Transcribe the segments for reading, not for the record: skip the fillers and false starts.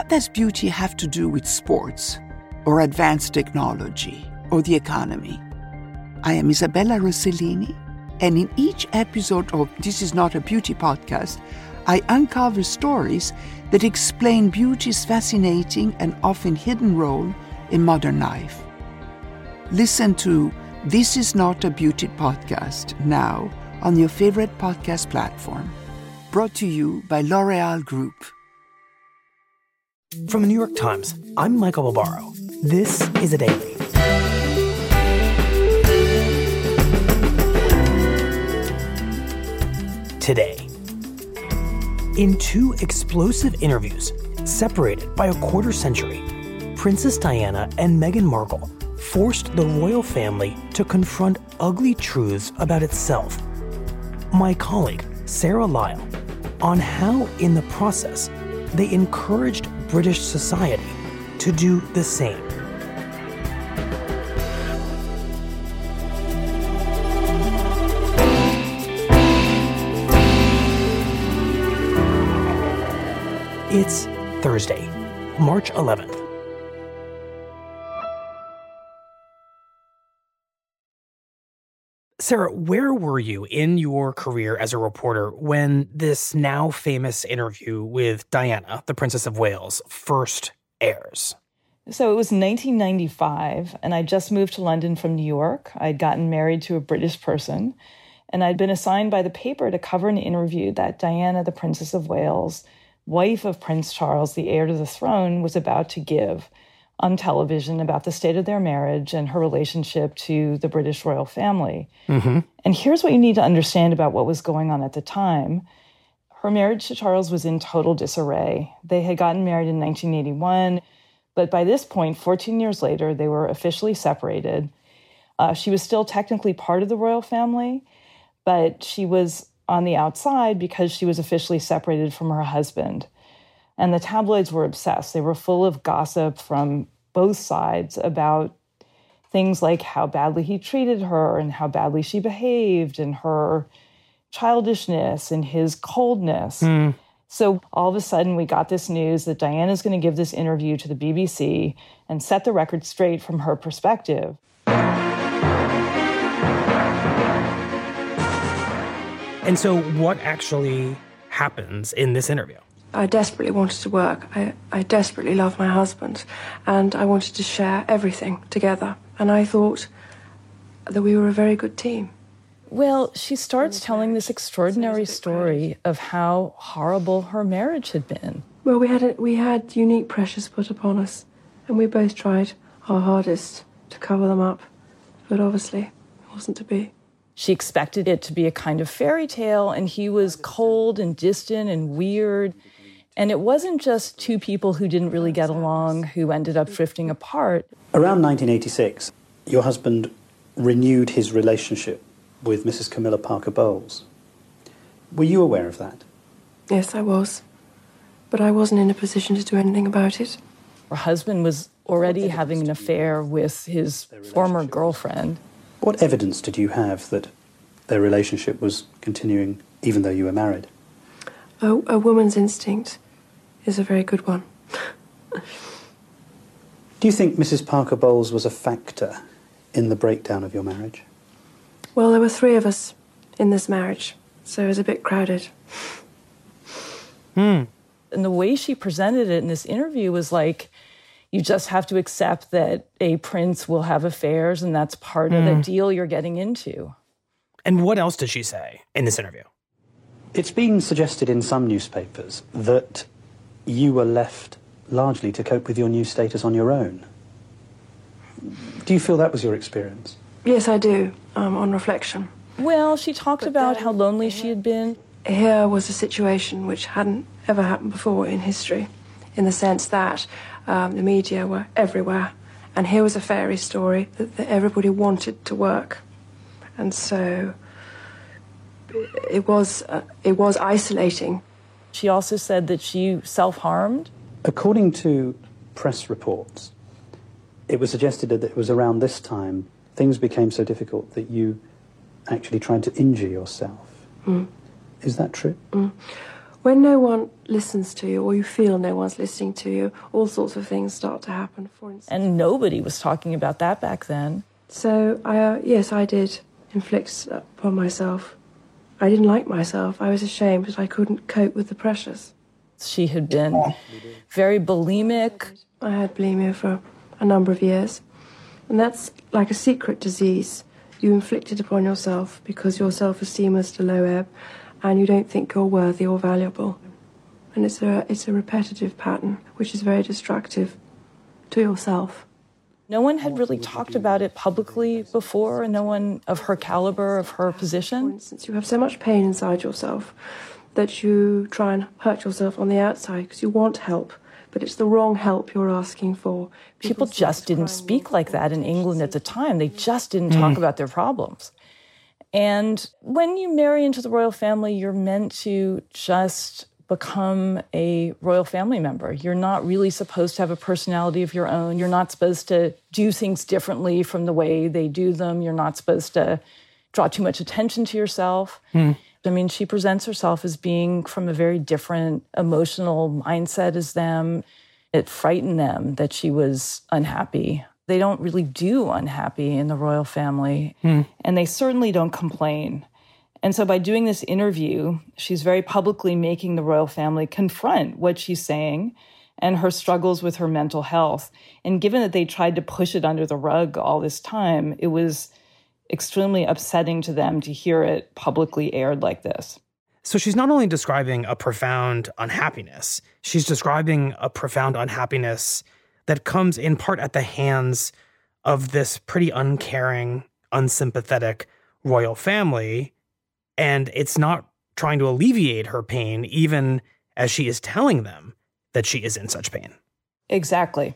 What does beauty have to do with sports, or advanced technology, or the economy? I am Isabella Rossellini, and in each episode of This Is Not a Beauty Podcast, I uncover stories that explain beauty's fascinating and often hidden role in modern life. Listen to This Is Not a Beauty Podcast now on your favorite podcast platform. Brought to you by L'Oréal Group. From the New York Times, I'm Michael Barbaro. This is A Daily. Today, in two explosive interviews, separated by a quarter century, Princess Diana and Meghan Markle forced the royal family to confront ugly truths about itself. My colleague, Sarah Lyle, on how, in the process, they encouraged British society to do the same. It's Thursday, March 11th. Sarah, where were you in your career as a reporter when this now famous interview with Diana, the Princess of Wales, first airs? So it was 1995, and I just moved to London from New York. I'd gotten married to a British person, and I'd been assigned by the paper to cover an interview that Diana, the Princess of Wales, wife of Prince Charles, the heir to the throne, was about to give on television about the state of their marriage and her relationship to the British royal family. Mm-hmm. And here's what you need to understand about what was going on at the time. Her marriage to Charles was in total disarray. They had gotten married in 1981, but by this point, 14 years later, they were officially separated. She was still technically part of the royal family, but she was on the outside because she was officially separated from her husband. And the tabloids were obsessed. They were full of gossip from both sides about things like how badly he treated her and how badly she behaved and her childishness and his coldness. So all of a sudden we got this news that Diana's going to give this interview to the BBC and set the record straight from her perspective. And so what actually happens in this interview? I desperately wanted to work. I desperately loved my husband, and I wanted to share everything together. And I thought that we were a very good team. Well, she starts telling this extraordinary story of how horrible her marriage had been. Well, we had unique pressures put upon us, and we both tried our hardest to cover them up. But obviously, it wasn't to be. She expected it to be a kind of fairy tale, and he was cold and distant and weird. And it wasn't just two people who didn't really get along who ended up drifting apart. Around 1986, your husband renewed his relationship with Mrs. Camilla Parker Bowles. Were you aware of that? Yes, I was. But I wasn't in a position to do anything about it. Her husband was already having an affair with his former girlfriend. What evidence did you have that their relationship was continuing even though you were married? Oh, a woman's instinct is a very good one. Do you think Mrs. Parker Bowles was a factor in the breakdown of your marriage? Well, there were three of us in this marriage, so it was a bit crowded. And the way she presented it in this interview was like, you just have to accept that a prince will have affairs, and that's part of the deal you're getting into. And what else did she say in this interview? It's been suggested in some newspapers that you were left largely to cope with your new status on your own. Do you feel that was your experience? Yes, I do, on reflection. Well, she talked about how lonely she had been. Here was a situation which hadn't ever happened before in history, in the sense that the media were everywhere, and here was a fairy story that everybody wanted to work. And so it was isolating. She also said that she self-harmed. According to press reports, it was suggested that it was around this time things became so difficult that you actually tried to injure yourself. Is that true? When no one listens to you, or you feel no one's listening to you, all sorts of things start to happen, for instance. And nobody was talking about that back then. So, yes, I did inflict upon myself. I didn't like myself. I was ashamed that I couldn't cope with the pressures. She had been very bulimic. I had bulimia for a number of years. And that's like a secret disease. You inflict it upon yourself because your self-esteem is at a low ebb and you don't think you're worthy or valuable. And it's a repetitive pattern, which is very destructive to yourself. No one had really talked about it publicly before, no one of her caliber, of her position. For instance, you have so much pain inside yourself that you try and hurt yourself on the outside because you want help, but it's the wrong help you're asking for. People just didn't speak like that in England at the time. They just didn't talk about their problems. And when you marry into the royal family, you're meant to just become a royal family member. You're not really supposed to have a personality of your own. You're not supposed to do things differently from the way they do them. You're not supposed to draw too much attention to yourself. I mean, she presents herself as being from a very different emotional mindset as them. It frightened them that she was unhappy. They don't really do unhappy in the royal family, and they certainly don't complain. And so by doing this interview, she's very publicly making the royal family confront what she's saying and her struggles with her mental health. And given that they tried to push it under the rug all this time, it was extremely upsetting to them to hear it publicly aired like this. So she's not only describing a profound unhappiness, she's describing a profound unhappiness that comes in part at the hands of this pretty uncaring, unsympathetic royal family. And it's not trying to alleviate her pain, even as she is telling them that she is in such pain. Exactly.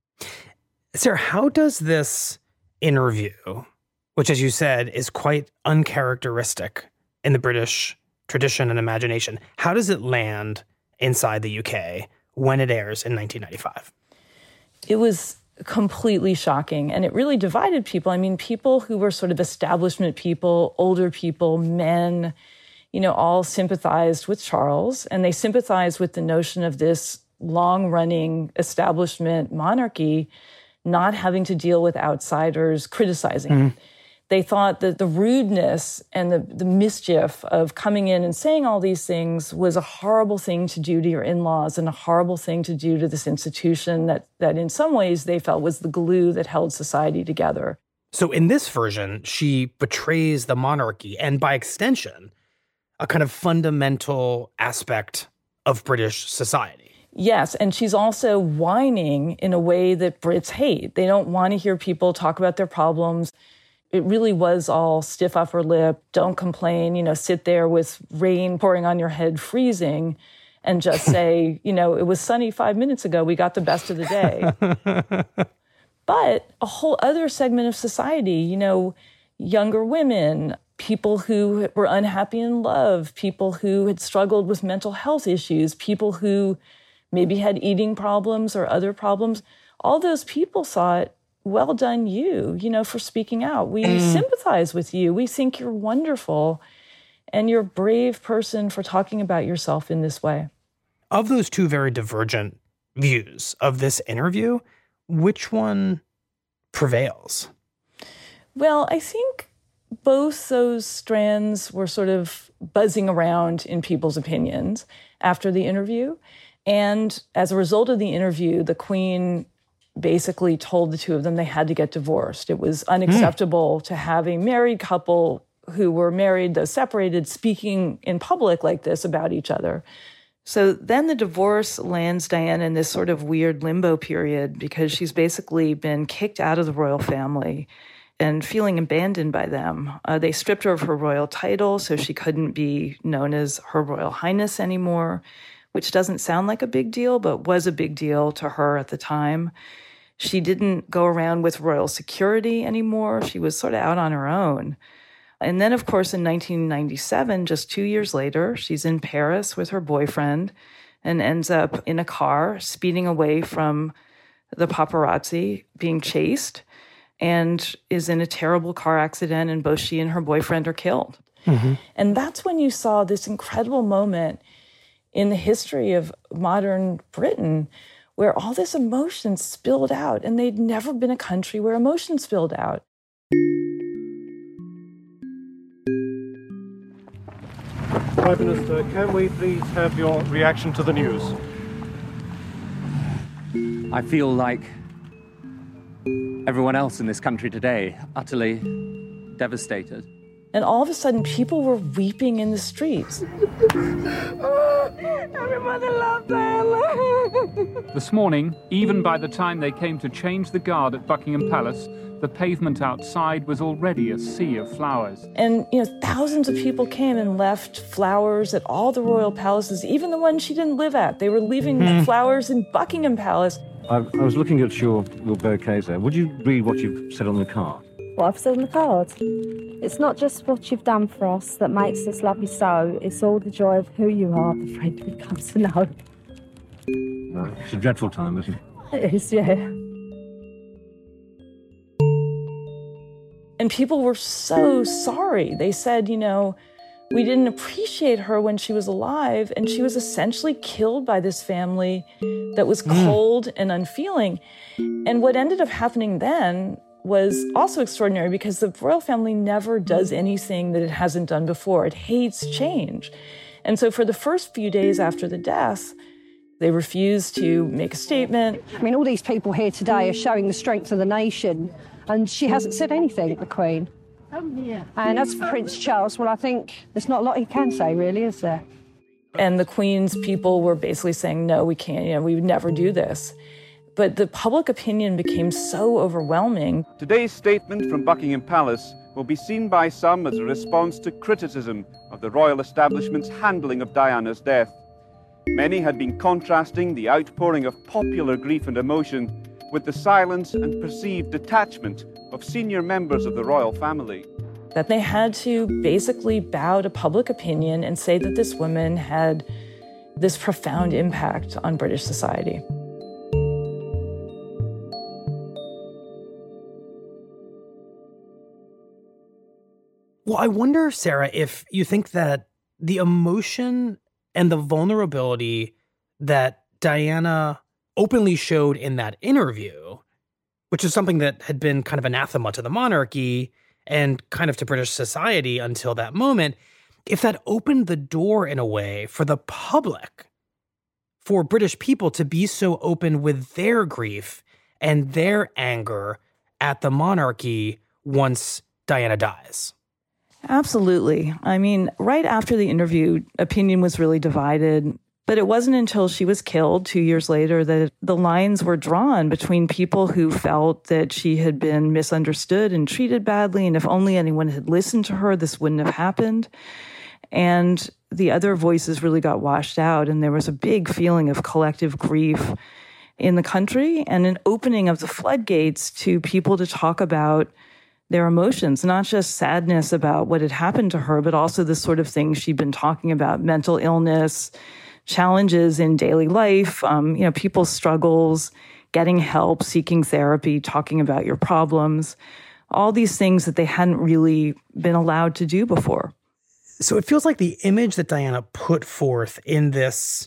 Sarah, how does this interview, which, as you said, is quite uncharacteristic in the British tradition and imagination, how does it land inside the UK when it airs in 1995? It was completely shocking, and it really divided people. I mean, people who were sort of establishment people, older people, men, all sympathized with Charles, and they sympathized with the notion of this long-running establishment monarchy not having to deal with outsiders criticizing him. They thought that the rudeness and the mischief of coming in and saying all these things was a horrible thing to do to your in-laws and a horrible thing to do to this institution that in some ways they felt was the glue that held society together. So in this version, she betrays the monarchy and, by extension, a kind of fundamental aspect of British society. Yes, and she's also whining in a way that Brits hate. They don't want to hear people talk about their problems. It really was all stiff upper lip, don't complain, sit there with rain pouring on your head, freezing, and just say, it was sunny 5 minutes ago, we got the best of the day. But a whole other segment of society, younger women, people who were unhappy in love, people who had struggled with mental health issues, people who maybe had eating problems or other problems, all those people thought, well done you, for speaking out. We sympathize with you. We think you're wonderful. And you're a brave person for talking about yourself in this way. Of those two very divergent views of this interview, which one prevails? Well, I think both those strands were sort of buzzing around in people's opinions after the interview. And as a result of the interview, the Queen basically told the two of them they had to get divorced. It was unacceptable to have a married couple who were married, though separated, speaking in public like this about each other. So then the divorce lands Diana in this sort of weird limbo period because she's basically been kicked out of the royal family and feeling abandoned by them. They stripped her of her royal title, so she couldn't be known as Her Royal Highness anymore, which doesn't sound like a big deal, but was a big deal to her at the time. She didn't go around with royal security anymore. She was sort of out on her own. And then, of course, in 1997, just 2 years later, she's in Paris with her boyfriend and ends up in a car speeding away from the paparazzi, being chased, and is in a terrible car accident, and both she and her boyfriend are killed. And that's when you saw this incredible moment in the history of modern Britain where all this emotion spilled out, and they'd never been a country where emotion spilled out. Prime Minister, can we please have your reaction to the news? I feel like everyone else in this country today, utterly devastated. And all of a sudden, people were weeping in the streets. Every mother loved Diana. This morning, even by the time they came to change the guard at Buckingham Palace, the pavement outside was already a sea of flowers. And, thousands of people came and left flowers at all the royal palaces, even the ones she didn't live at. They were leaving flowers in Buckingham Palace. I was looking at your bouquets there. Would you read what you've said on the card? What I've said on the card? It's not just what you've done for us that makes us love you so. It's all the joy of who you are, the friend we've come to know. It's a dreadful time, isn't it? It is, yeah. And people were so sorry. They said, we didn't appreciate her when she was alive, and she was essentially killed by this family that was cold and unfeeling. And what ended up happening then was also extraordinary because the royal family never does anything that it hasn't done before. It hates change. And so for the first few days after the death, they refused to make a statement. I mean, all these people here today are showing the strength of the nation, and she hasn't said anything, the Queen. And as for Prince Charles, well, I think there's not a lot he can say, really, is there? And the Queen's people were basically saying, no, we can't, we would never do this. But the public opinion became so overwhelming. Today's statement from Buckingham Palace will be seen by some as a response to criticism of the royal establishment's handling of Diana's death. Many had been contrasting the outpouring of popular grief and emotion with the silence and perceived detachment of senior members of the royal family. That they had to basically bow to public opinion and say that this woman had this profound impact on British society. Well, I wonder, Sarah, if you think that the emotion and the vulnerability that Diana openly showed in that interview, which is something that had been kind of anathema to the monarchy and kind of to British society until that moment, if that opened the door in a way for the public, for British people to be so open with their grief and their anger at the monarchy once Diana dies. Absolutely. I mean, right after the interview, opinion was really divided. But it wasn't until she was killed 2 years later that the lines were drawn between people who felt that she had been misunderstood and treated badly, and if only anyone had listened to her, this wouldn't have happened. And the other voices really got washed out, and there was a big feeling of collective grief in the country and an opening of the floodgates to people to talk about their emotions, not just sadness about what had happened to her, but also the sort of things she'd been talking about, mental illness, challenges in daily life, people's struggles, getting help, seeking therapy, talking about your problems, all these things that they hadn't really been allowed to do before. So it feels like the image that Diana put forth in this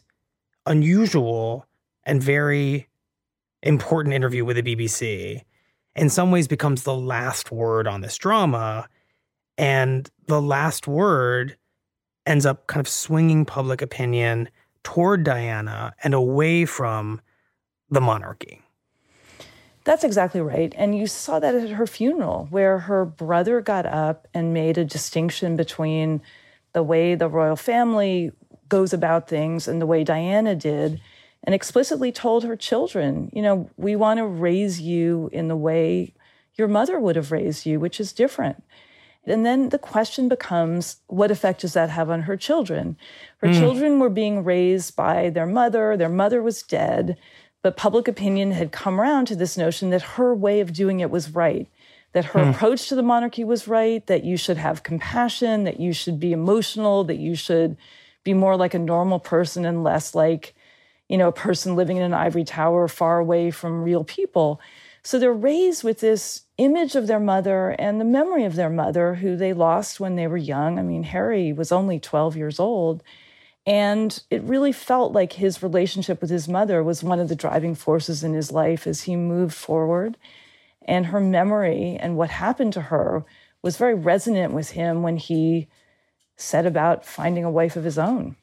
unusual and very important interview with the BBC in some ways becomes the last word on this drama, and the last word ends up kind of swinging public opinion toward Diana and away from the monarchy. That's exactly right. And you saw that at her funeral, where her brother got up and made a distinction between the way the royal family goes about things and the way Diana did, and explicitly told her children, we want to raise you in the way your mother would have raised you, which is different. And then the question becomes, what effect does that have on her children? Her children were being raised by their mother was dead, but public opinion had come around to this notion that her way of doing it was right, that her approach to the monarchy was right, that you should have compassion, that you should be emotional, that you should be more like a normal person and less like, a person living in an ivory tower far away from real people. So they're raised with this image of their mother and the memory of their mother, who they lost when they were young. I mean, Harry was only 12 years old. And it really felt like his relationship with his mother was one of the driving forces in his life as he moved forward. And her memory and what happened to her was very resonant with him when he set about finding a wife of his own.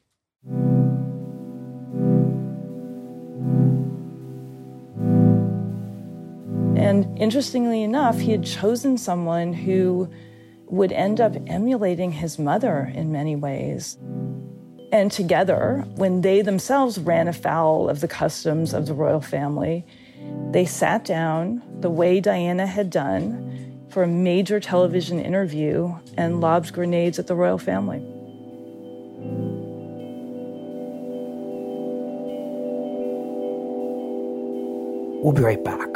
And interestingly enough, he had chosen someone who would end up emulating his mother in many ways. And together, when they themselves ran afoul of the customs of the royal family, they sat down the way Diana had done for a major television interview and lobbed grenades at the royal family. We'll be right back.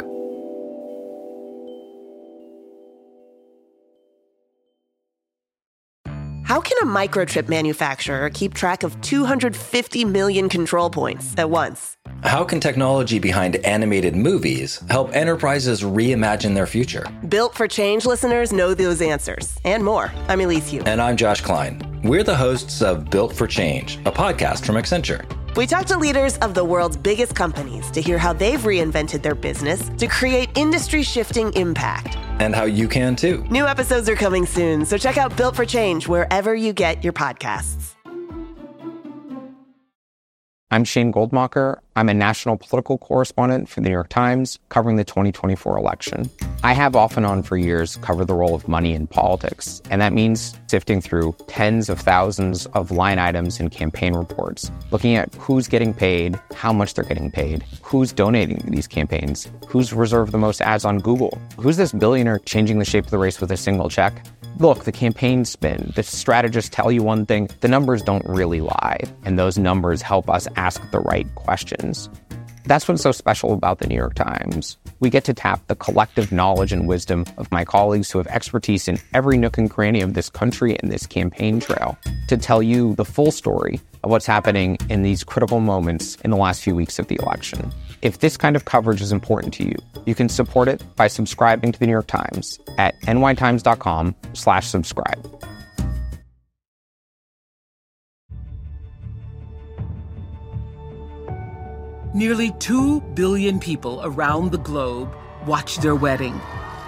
How can a microchip manufacturer keep track of 250 million control points at once? How can technology behind animated movies help enterprises reimagine their future? Built for Change listeners know those answers and more. I'm Elise Hu. And I'm Josh Klein. We're the hosts of Built for Change, a podcast from Accenture. We talk to leaders of the world's biggest companies to hear how they've reinvented their business to create industry-shifting impact. And how you can too. New episodes are coming soon, so check out Built for Change wherever you get your podcasts. I'm Shane Goldmacher. I'm a national political correspondent for the New York Times, covering the 2024 election. I have off and on for years covered the role of money in politics, and that means sifting through tens of thousands of line items in campaign reports, looking at who's getting paid, how much they're getting paid, who's donating to these campaigns, who's reserved the most ads on Google, who's this billionaire changing the shape of the race with a single check. Look, the campaign spin, the strategists tell you one thing, the numbers don't really lie, and those numbers help us ask the right questions. That's what's so special about the New York Times. We get to tap the collective knowledge and wisdom of my colleagues who have expertise in every nook and cranny of this country and this campaign trail to tell you the full story of what's happening in these critical moments in the last few weeks of the election. If this kind of coverage is important to you, you can support it by subscribing to the New York Times at nytimes.com/subscribe. Nearly 2 billion people around the globe watched their wedding.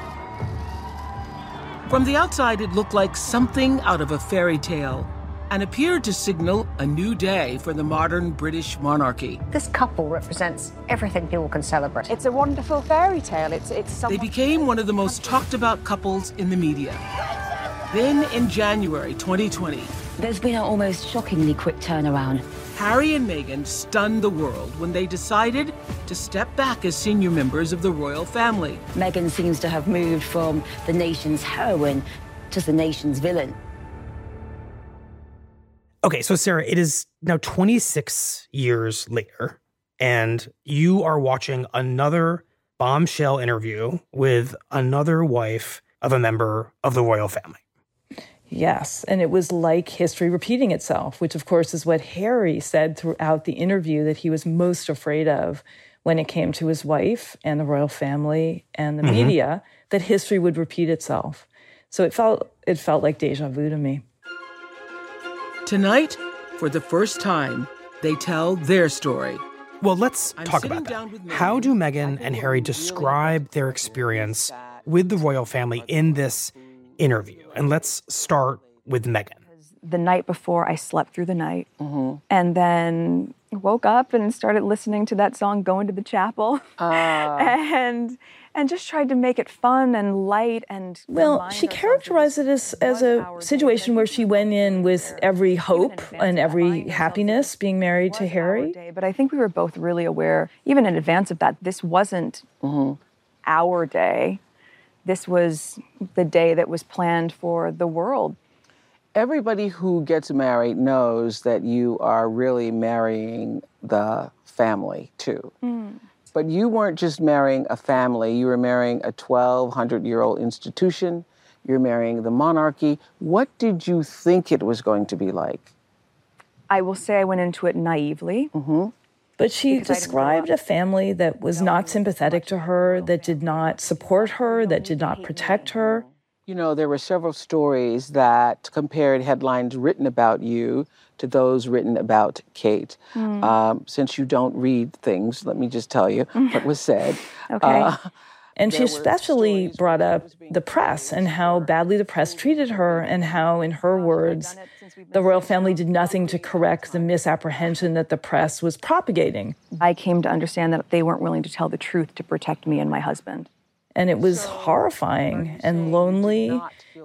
From the outside, it looked like something out of a fairy tale and appeared to signal a new day for the modern British monarchy. This couple represents everything people can celebrate. It's a wonderful fairy tale. They became one of the most talked about couples in the media. Then in January 2020, there's been an almost shockingly quick turnaround. Harry and Meghan stunned the world when they decided to step back as senior members of the royal family. Meghan seems to have moved from the nation's heroine to the nation's villain. Okay, so Sarah, it is now 26 years later, and you are watching another bombshell interview with another wife of a member of the royal family. Yes, and it was like history repeating itself, which of course is what Harry said throughout the interview that he was most afraid of when it came to his wife and the royal family and the media, that history would repeat itself. So it felt like deja vu to me. Tonight, for the first time, they tell their story. Well, let's talk about that. How do Meghan and Harry describe their experience with the royal family in this interview? And let's start with Meghan. The night before, I slept through the night and then woke up and started listening to that song, Going to the Chapel, and just tried to make it fun and light. And well, she characterized it as a situation where she went in with every hope and every happiness being married to Harry. But I think we were both really aware, even in advance of that, this wasn't our day. This was the day that was planned for the world. Everybody who gets married knows that you are really marrying the family, too. But you weren't just marrying a family. You were marrying a 1,200-year-old institution. You're marrying the monarchy. What did you think it was going to be like? I will say I went into it naively. But she described a family that was not sympathetic to her, that did not support her, that did not protect her. You know, there were several stories that compared headlines written about you to those written about Kate. Since you don't read things, let me just tell you what was said. Okay. And she especially brought up the press and how badly the press treated her and how, in her words, the royal family did nothing to correct the misapprehension that the press was propagating. I came to understand that they weren't willing to tell the truth to protect me and my husband. And it was horrifying and lonely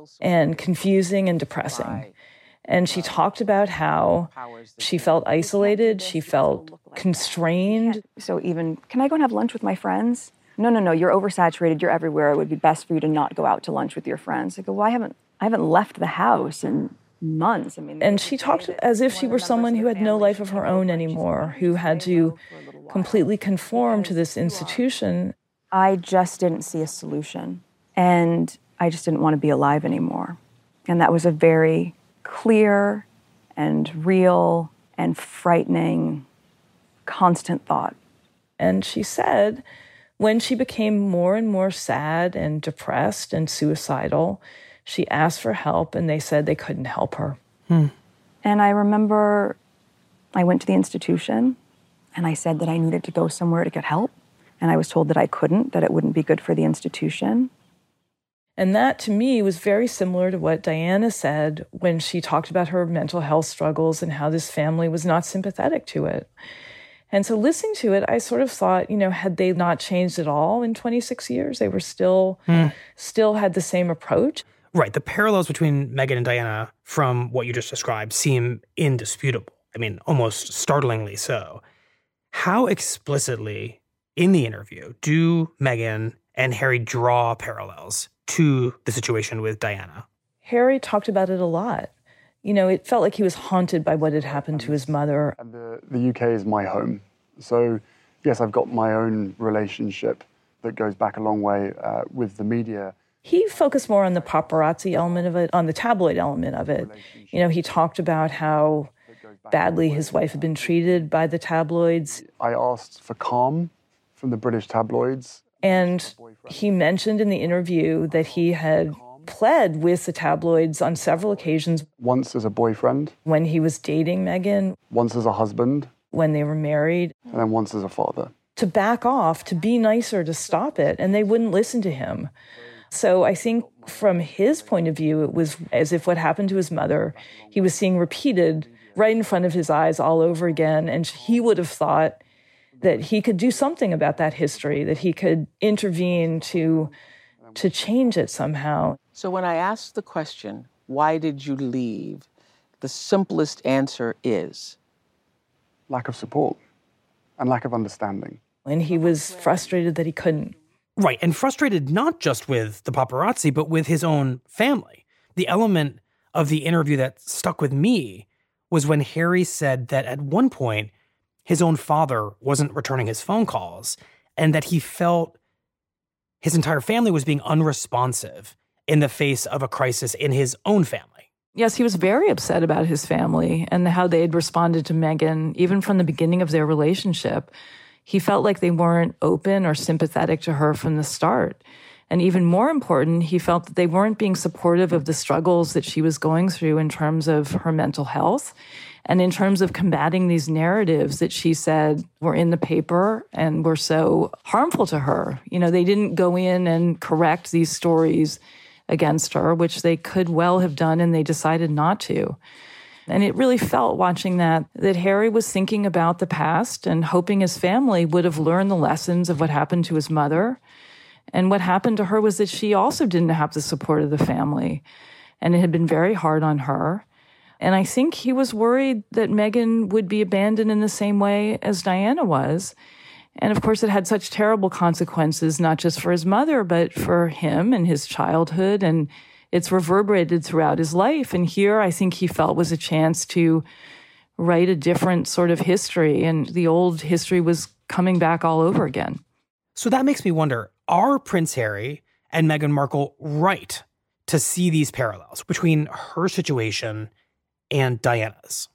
and confusing and depressing. And she talked about how she felt isolated, she felt constrained. So even, can I go and have lunch with my friends? No, you're oversaturated, you're everywhere. It would be best for you to not go out to lunch with your friends. I go, well, I haven't left the house in months. And she talked as if she were someone who had no life of her own anymore, who had to completely conform to this institution. I just didn't see a solution, and I just didn't want to be alive anymore. And that was a very clear and real and frightening, constant thought. And she said, when she became more and more sad and depressed and suicidal, she asked for help, and they said they couldn't help her. And I remember I went to the institution, and I said that I needed to go somewhere to get help. And I was told that I couldn't, that it wouldn't be good for the institution. And that, to me, was very similar to what Diana said when she talked about her mental health struggles and how this family was not sympathetic to it. And so listening to it, I sort of thought, had they not changed at all in 26 years? They were still had the same approach. Right. The parallels between Meghan and Diana from what you just described seem indisputable. I mean, almost startlingly so. How explicitly in the interview do Meghan and Harry draw parallels to the situation with Diana? Harry talked about it a lot. It felt like he was haunted by what had happened to his mother. And the UK is my home. So, yes, I've got my own relationship that goes back a long way with the media. He focused more on the paparazzi element of it, on the tabloid element of it. He talked about how badly his wife had been treated by the tabloids. I asked for calm from the British tabloids. And he mentioned in the interview that he had pled with the tabloids on several occasions. Once as a boyfriend. When he was dating Meghan. Once as a husband. When they were married. And then once as a father. To back off, to be nicer, to stop it, and they wouldn't listen to him. So I think from his point of view, it was as if what happened to his mother, he was seeing repeated right in front of his eyes all over again, and he would have thought that he could do something about that history, that he could intervene to change it somehow. So when I asked the question, why did you leave? The simplest answer is? Lack of support and lack of understanding. And he was frustrated that he couldn't. Right, and frustrated not just with the paparazzi, but with his own family. The element of the interview that stuck with me was when Harry said that at one point, his own father wasn't returning his phone calls, and that he felt his entire family was being unresponsive in the face of a crisis in his own family. Yes, he was very upset about his family and how they had responded to Meghan, even from the beginning of their relationship. He felt like they weren't open or sympathetic to her from the start. And even more important, he felt that they weren't being supportive of the struggles that she was going through in terms of her mental health and in terms of combating these narratives that she said were in the paper and were so harmful to her. They didn't go in and correct these stories against her, which they could well have done, and they decided not to. And it really felt, watching that Harry was thinking about the past and hoping his family would have learned the lessons of what happened to his mother. And what happened to her was that she also didn't have the support of the family. And it had been very hard on her. And I think he was worried that Meghan would be abandoned in the same way as Diana was. And of course, it had such terrible consequences, not just for his mother, but for him and his childhood. And it's reverberated throughout his life. And here, I think he felt was a chance to write a different sort of history. And the old history was coming back all over again. So that makes me wonder, are Prince Harry and Meghan Markle right to see these parallels between her situation and Diana's?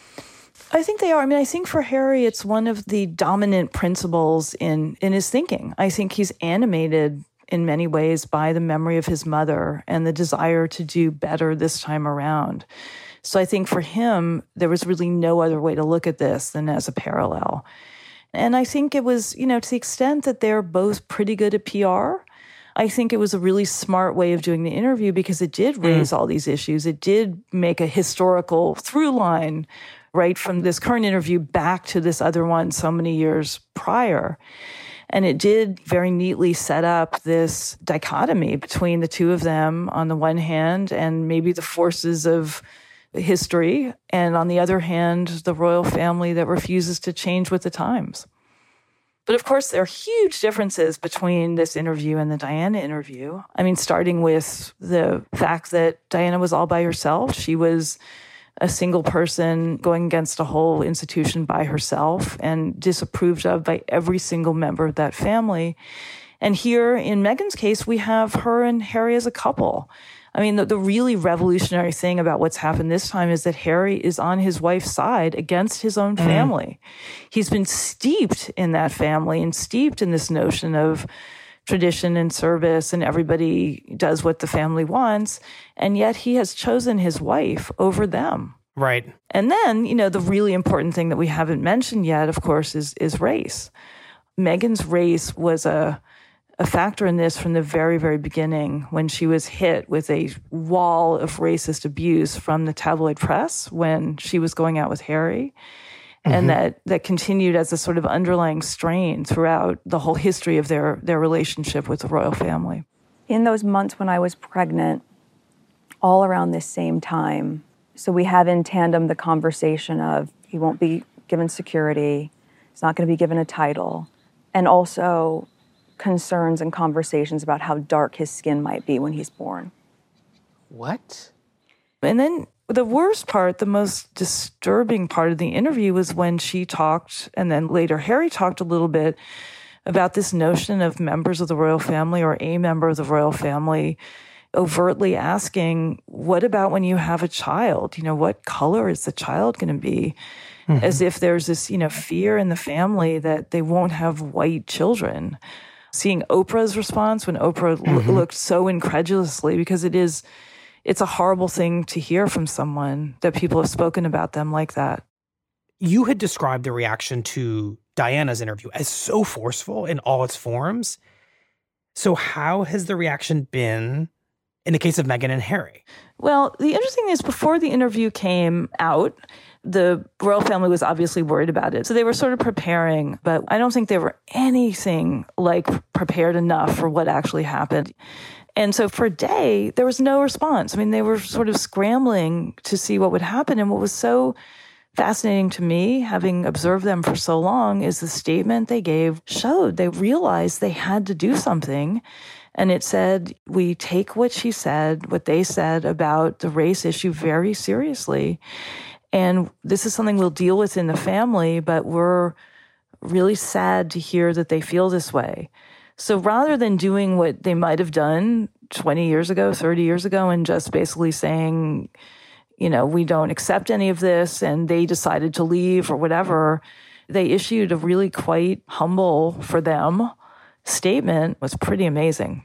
I think they are. I think for Harry, it's one of the dominant principles in his thinking. I think he's animated in many ways by the memory of his mother and the desire to do better this time around. So I think for him, there was really no other way to look at this than as a parallel. And I think it was, to the extent that they're both pretty good at PR, I think it was a really smart way of doing the interview because it did raise all these issues. It did make a historical through line right from this current interview back to this other one so many years prior. And it did very neatly set up this dichotomy between the two of them on the one hand and maybe the forces of history, and on the other hand, the royal family that refuses to change with the times. But of course, there are huge differences between this interview and the Diana interview. I mean, starting with the fact that Diana was all by herself. She was a single person going against a whole institution by herself and disapproved of by every single member of that family. And here in Meghan's case, we have her and Harry as a couple. I mean, the really revolutionary thing about what's happened this time is that Harry is on his wife's side against his own family. He's been steeped in that family and steeped in this notion of tradition and service, and everybody does what the family wants. And yet he has chosen his wife over them. Right. And then, the really important thing that we haven't mentioned yet, of course, is race. Meghan's race was a factor in this from the very, very beginning when she was hit with a wall of racist abuse from the tabloid press when she was going out with Harry. And that continued as a sort of underlying strain throughout the whole history of their relationship with the royal family. In those months when I was pregnant, all around this same time, so we have in tandem the conversation of he won't be given security, he's not going to be given a title, and also concerns and conversations about how dark his skin might be when he's born. What? And then the worst part, the most disturbing part of the interview was when she talked, and then later Harry talked a little bit about this notion of members of the royal family or a member of the royal family overtly asking, what about when you have a child? What color is the child going to be? As if there's this, fear in the family that they won't have white children. Seeing Oprah's response when Oprah looked so incredulously, because it's a horrible thing to hear from someone that people have spoken about them like that. You had described the reaction to Diana's interview as so forceful in all its forms. So how has the reaction been in the case of Meghan and Harry? Well, the interesting thing is before the interview came out, the royal family was obviously worried about it. So they were sort of preparing, but I don't think they were anything like prepared enough for what actually happened. And so for a day, there was no response. I mean, they were sort of scrambling to see what would happen. And what was so fascinating to me, having observed them for so long, is the statement they gave showed they realized they had to do something. And it said, we take what she said, what they said about the race issue very seriously. And this is something we'll deal with in the family, but we're really sad to hear that they feel this way. So rather than doing what they might have done 20 years ago, 30 years ago, and just basically saying, we don't accept any of this, and they decided to leave or whatever, they issued a really quite humble for them statement. It was pretty amazing.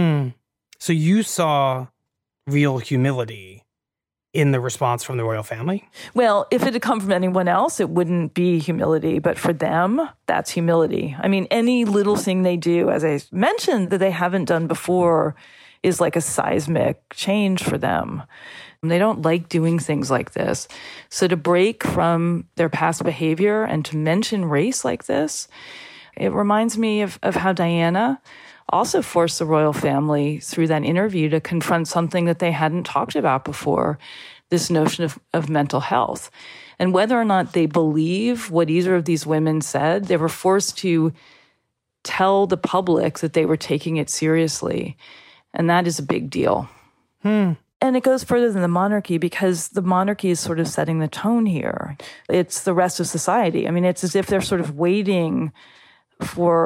So you saw real humility in the response from the royal family? Well, if it had come from anyone else, it wouldn't be humility. But for them, that's humility. I mean, any little thing they do, as I mentioned, that they haven't done before is like a seismic change for them. And they don't like doing things like this. So to break from their past behavior and to mention race like this, it reminds me of how Diana also forced the royal family through that interview to confront something that they hadn't talked about before, this notion of mental health. And whether or not they believe what either of these women said, they were forced to tell the public that they were taking it seriously. And that is a big deal. And it goes further than the monarchy, because the monarchy is sort of setting the tone here. It's the rest of society. I mean, it's as if they're sort of waiting for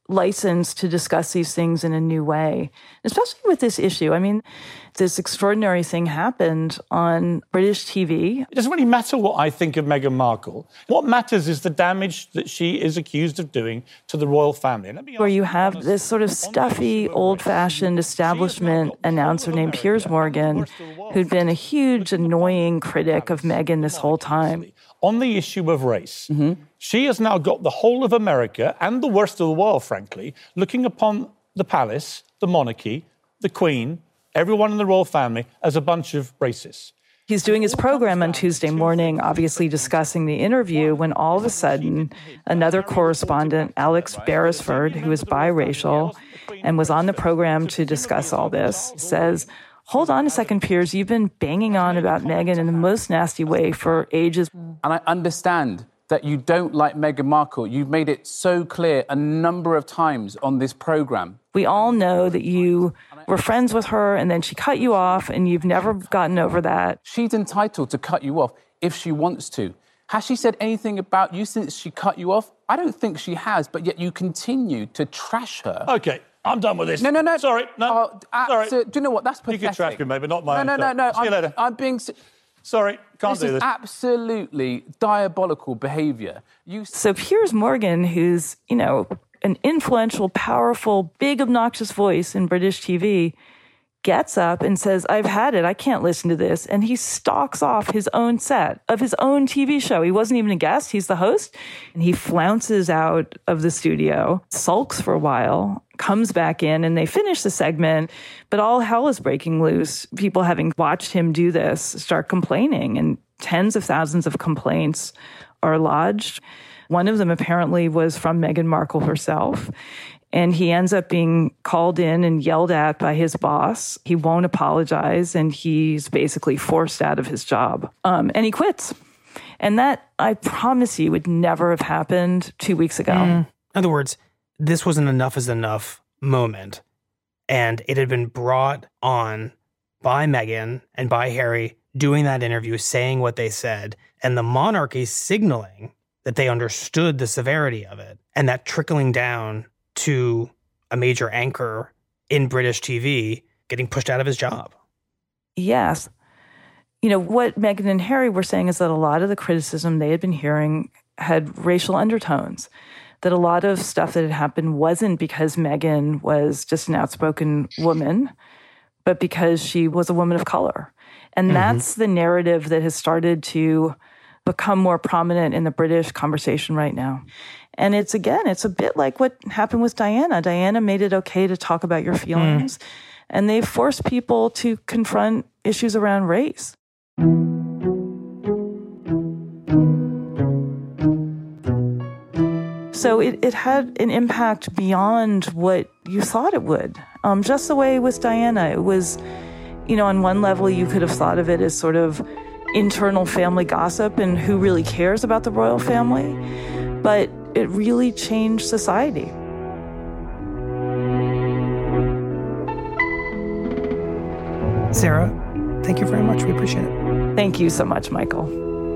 license to discuss these things in a new way, especially with this issue. I mean, this extraordinary thing happened on British TV. It doesn't really matter what I think of Meghan Markle. What matters is the damage that she is accused of doing to the royal family. Where you have this sort of stuffy, old-fashioned establishment announcer named Piers Morgan, who'd been a huge, annoying critic of Meghan this whole time. On the issue of race, she has now got the whole of America and the worst of the world, frankly, looking upon the palace, the monarchy, the Queen, everyone in the royal family as a bunch of racists. He's doing his program on Tuesday morning, obviously discussing the interview, when all of a sudden another correspondent, Alex Beresford, who is biracial and was on the program to discuss all this, says, "Hold on a second, Piers, you've been banging on about Meghan in the most nasty way for ages." And I understand that you don't like Meghan Markle. You've made it so clear a number of times on this program. We all know that you were friends with her and then she cut you off and you've never gotten over that. She's entitled to cut you off if she wants to. Has she said anything about you since she cut you off? I don't think she has, but yet you continue to trash her. Okay, I'm done with this. No. Sorry, no. Sorry. Do you know what? That's pathetic. You can trash me, maybe not my No. See you later. I'm being... Sorry, can't do this. This is absolutely diabolical behaviour. So Piers Morgan, who's, an influential, powerful, big, obnoxious voice in British TV, gets up and says, "I've had it. I can't listen to this." And he stalks off his own set of his own TV show. He wasn't even a guest. He's the host. And he flounces out of the studio, sulks for a while, comes back in, and they finish the segment. But all hell is breaking loose. People, having watched him do this, start complaining, and tens of thousands of complaints are lodged. One of them apparently was from Meghan Markle herself. And he ends up being called in and yelled at by his boss. He won't apologize, and he's basically forced out of his job. And he quits. And that, I promise you, would never have happened 2 weeks ago. In other words, this was an enough is enough moment. And it had been brought on by Meghan and by Harry doing that interview, saying what they said, and the monarchy signaling that they understood the severity of it, and that trickling down to a major anchor in British TV getting pushed out of his job. Yes. What Meghan and Harry were saying is that a lot of the criticism they had been hearing had racial undertones, that a lot of stuff that had happened wasn't because Meghan was just an outspoken woman, but because she was a woman of color. And that's the narrative that has started to become more prominent in the British conversation right now. And it's a bit like what happened with Diana. Diana made it okay to talk about your feelings, and they forced people to confront issues around race. So it had an impact beyond what you thought it would. Just the way with Diana, it was, on one level you could have thought of it as sort of internal family gossip and who really cares about the royal family, but it really changed society. Sarah, thank you very much. We appreciate it. Thank you so much, Michael.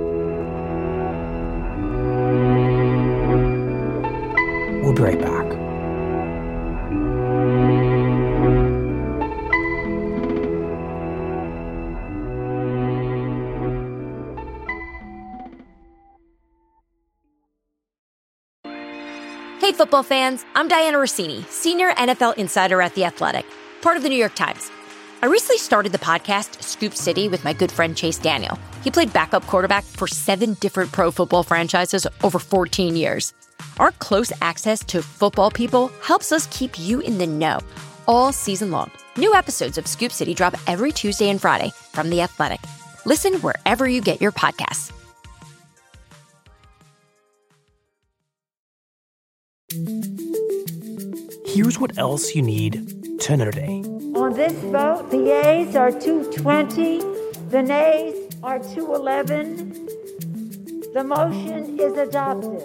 We'll be right back. Hey, football fans, I'm Diana Rossini, senior NFL insider at The Athletic, part of the New York Times. I recently started the podcast Scoop City with my good friend Chase Daniel. He played backup quarterback for 7 different pro football franchises over 14 years. Our close access to football people helps us keep you in the know all season long. New episodes of Scoop City drop every Tuesday and Friday from The Athletic. Listen wherever you get your podcasts. Here's what else you need to know today. On this vote, the yeas are 220, the nays are 211. The motion is adopted.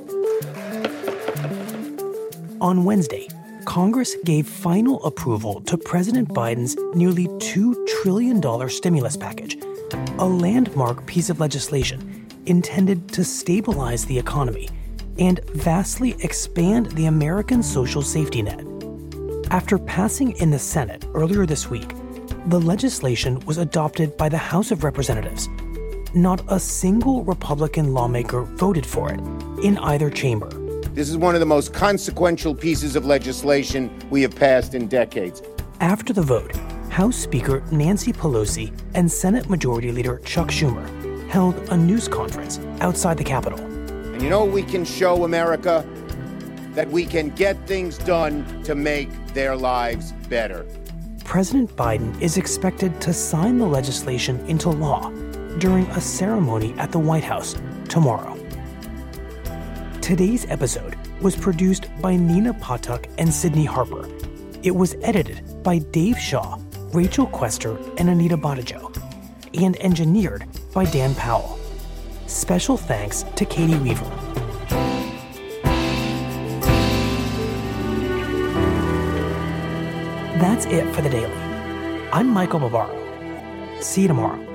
On Wednesday, Congress gave final approval to President Biden's nearly $2 trillion stimulus package, a landmark piece of legislation intended to stabilize the economy and vastly expand the American social safety net. After passing in the Senate earlier this week, the legislation was adopted by the House of Representatives. Not a single Republican lawmaker voted for it in either chamber. This is one of the most consequential pieces of legislation we have passed in decades. After the vote, House Speaker Nancy Pelosi and Senate Majority Leader Chuck Schumer held a news conference outside the Capitol. And you know, we can show America that we can get things done to make their lives better. President Biden is expected to sign the legislation into law during a ceremony at the White House tomorrow. Today's episode was produced by Nina Patuk and Sydney Harper. It was edited by Dave Shaw, Rachel Quester, and Anita Badajo, and engineered by Dan Powell. Special thanks to Katie Weaver. That's it for The Daily. I'm Michael Barbaro. See you tomorrow.